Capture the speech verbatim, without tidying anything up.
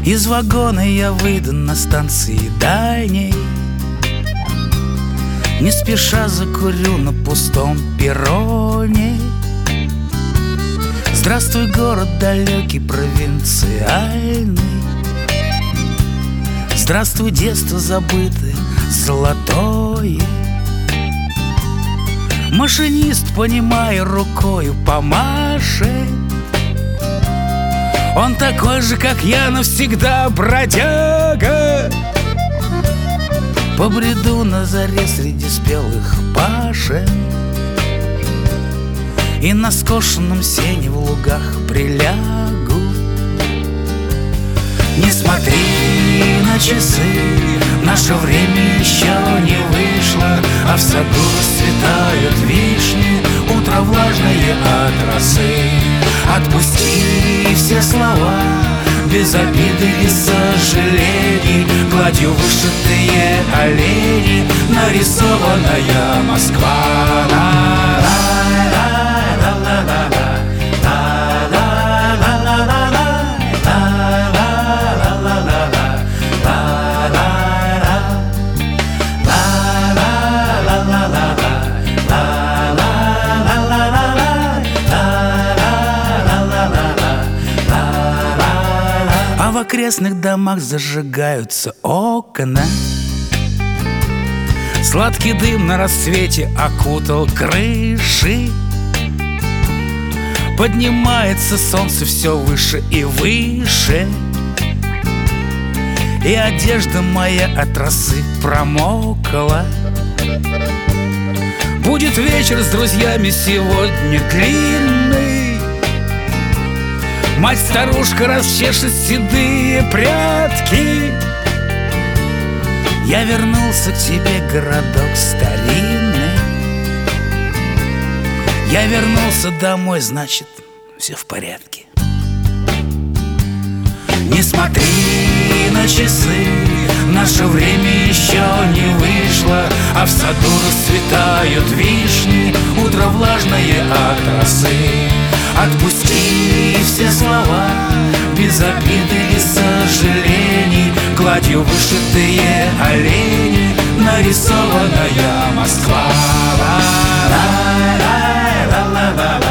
Из вагона я выйду на станции дальней, не спеша закурю на пустом перроне. Здравствуй, город далекий, провинциальный. Здравствуй, детство забытое, золотое. Машинист, понимая, рукою помашет. Он такой же, как я, навсегда бродяга. Побреду на заре среди спелых пашен и на скошенном сене в лугах прилягу. Не смотри на часы, наше время еще не вышло, а в саду расцветают вишни, утро влажное от росы. Отпусти все слова, без обиды и сожалений, гладью вышитые олени, нарисованная Москва. А в окрестных домах зажигаются окна. Сладкий дым на рассвете окутал крыши. Поднимается солнце все выше и выше, и одежда моя от росы промокла. Будет вечер с друзьями сегодня длинный. Мать-старушка расчешет седые прядки. Я вернулся к тебе, городок старинный. Я вернулся домой, значит, все в порядке. Не смотри на часы, наше время еще не вышло, а в саду расцветают вишни, утро влажное от росы. Отпусти все слова, без обиды и сожалений, гладью вышитые олени, нарисованная Москва. Ла-ла-ла-ла-ла-ла.